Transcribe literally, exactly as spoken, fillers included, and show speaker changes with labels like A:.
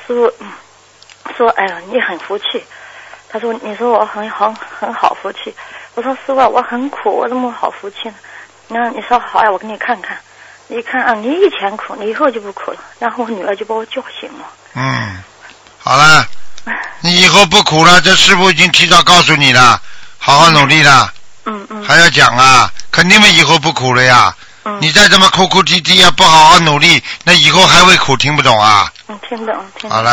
A: 傅说，哎呀，你很福气。他说，你说我很很很好福气。我说，师傅，我很苦，我怎么好福气呢？那你说好呀，我给你看看。一看啊，你以前苦，你以后就不苦了。然后我女儿就把我叫醒了。
B: 嗯，好了，你以后不苦了，这师傅已经提早告诉你了，好好努力了。
A: 嗯嗯。
B: 还要讲啊，肯定以后不苦了呀。嗯。你再这么哭哭啼啼啊，不好好努力，那以后还会苦，听不懂啊？
A: 嗯，听懂，听懂。
B: 好了。